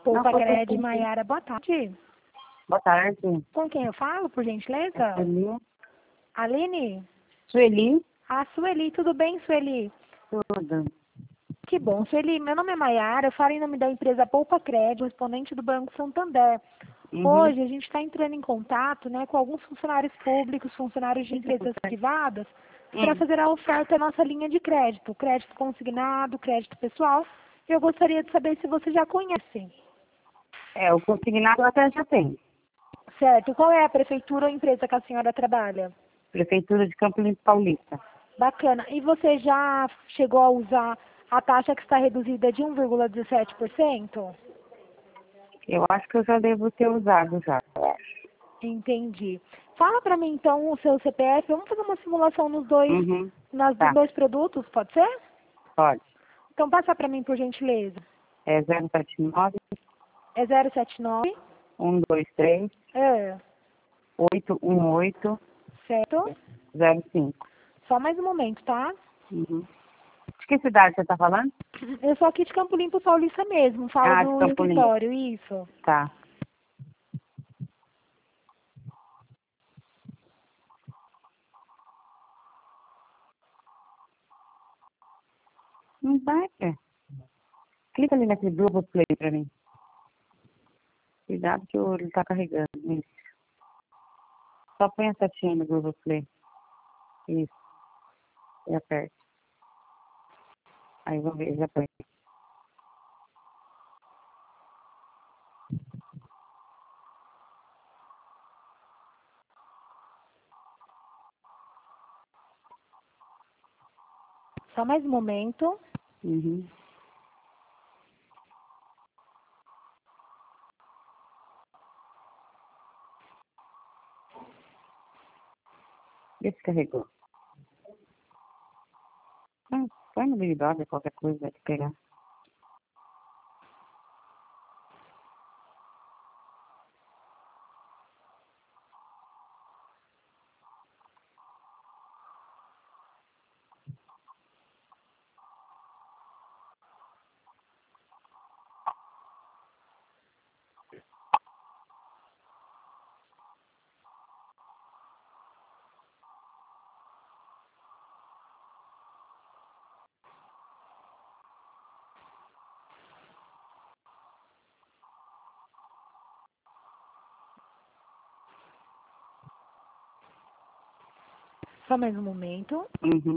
Poupa Cred, Maiara, boa tarde. Boa tarde. Com quem eu falo, por gentileza? Sueli. Aline? Sueli? Ah, Sueli, tudo bem, Sueli? Tudo. Que bom, Sueli. Meu nome é Maiara, eu falo em nome da empresa Poupa Cred, correspondente do Banco Santander. Hoje a gente está entrando em contato, né, com alguns funcionários públicos, funcionários de empresas privadas, para fazer a oferta da nossa linha de crédito consignado, crédito pessoal. Eu gostaria de saber se você já conhece. O consignado eu até já tenho. Certo. Qual é a prefeitura ou empresa que a senhora trabalha? Prefeitura de Campo Limpo Paulista. Bacana. E você já chegou a usar a taxa que está reduzida de 1,17%? Eu acho que eu já devo ter usado já, eu acho. Entendi. Fala para mim então o seu CPF. Vamos fazer uma simulação nos dois, Tá. dois produtos, pode ser? Pode. Então passa para mim, por gentileza. É 079 É 079 123 é, 818 certo? 05. Só mais um momento, tá? De que cidade você está falando? Eu sou aqui de Campo Limpo Paulista mesmo, falo De do Campo Limpo. escritório, isso. Tá. Não vai, é. Clica ali naquele Google Play pra mim. Cuidado que ele tá carregando. Isso. Só põe a setinha no Google Play. Isso. E aperta. Aí vamos ver, já põe. Só mais um momento. Esse carregou. Põe no Big Brother, qualquer coisa vai te pegar. Só mais um momento.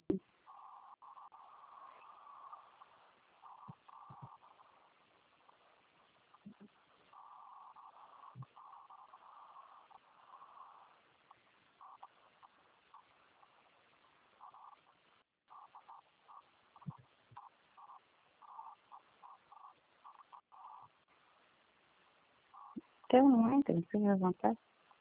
Então não entra, não precisa levantar.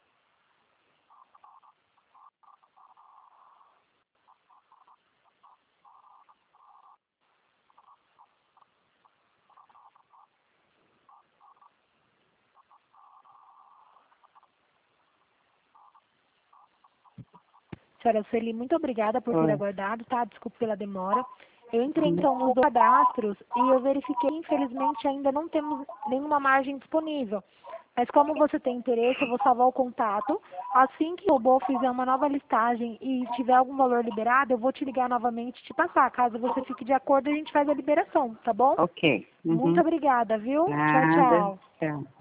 Senhora Sueli, muito obrigada por ter aguardado, tá? Desculpe pela demora. Eu entrei então nos cadastros e eu verifiquei, infelizmente, ainda não temos nenhuma margem disponível. Mas como você tem interesse, eu vou salvar o contato. Assim que o robô fizer uma nova listagem e tiver algum valor liberado, eu vou te ligar novamente e te passar. Caso você fique de acordo, a gente faz a liberação, tá bom? Ok. Muito obrigada, viu? Tchau, Nada. tchau. Tchau.